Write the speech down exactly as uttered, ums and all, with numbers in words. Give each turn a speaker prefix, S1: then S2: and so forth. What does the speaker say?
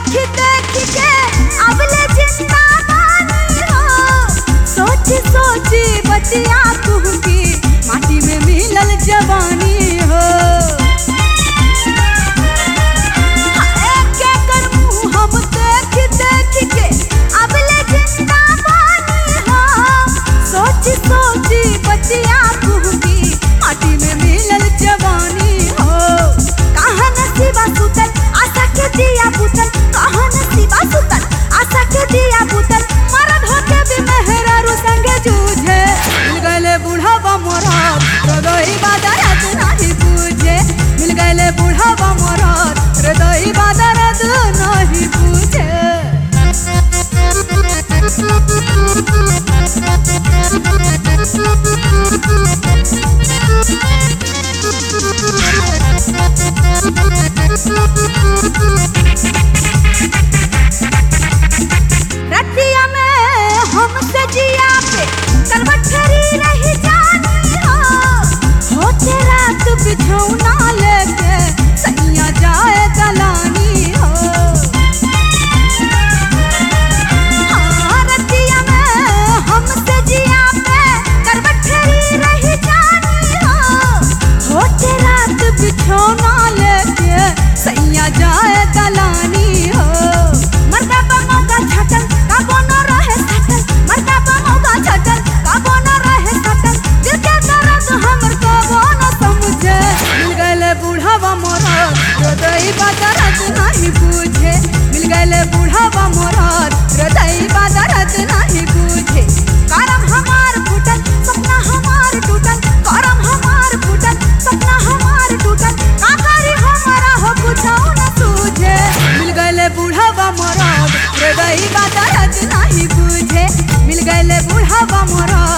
S1: देख देख के अबले जिंदा बानी हो। सोच सोच बतिया तुहकी माटी में मिलल जवानी हो। हाय के करूं हम देख देख के अबले जिंदा बानी हो। सोच सोच बतिया तुहकी माटी में मिलल जवानी हो। कहाँ नसीबा सुतल आशा के दिया बुतल, कहाँ नसीबा सुतल आशा के दिया बुतल। मरद होके भी मेहरारू संगे जूझे। मिल गए बुढ़ावा मरद हृदय बादरद नहीं बूझे। मिल गए बुढ़ावा मरद हृदय बादरद नहीं बूझे। रतिया में हमसे जिया पे करवट फेरी रही जानी हो। होते रात बिछौना लेके सैया जाए दलानी हो। हाँ रतिया में हमसे जिया पे करवट फेरी रही जानी हो। होते रात बिछौना लेके सैया जाए दलानी हो। मर्दा बमौका छटल काबो न रहे सटल, मर्दा बमौका छटल काबो न रहे सटल। दिल के दर्द हमर काबो न समझे। मिल गए बुढ़ावा मरद हृदय बादरद नहीं बूझे। मिल गए बुढ़ावा मरद हृदय बादरद नहीं बूझे। करम हमार फूटल सपना हमार टूटल, करम हमार फूटल सपना हमार टूटल। का करी हमारा हो कुछो न सूझे। मिल गए बुढ़ावा मरद हृदय बादरद नहीं बूझे। मिल गए बुढ़ावा मरद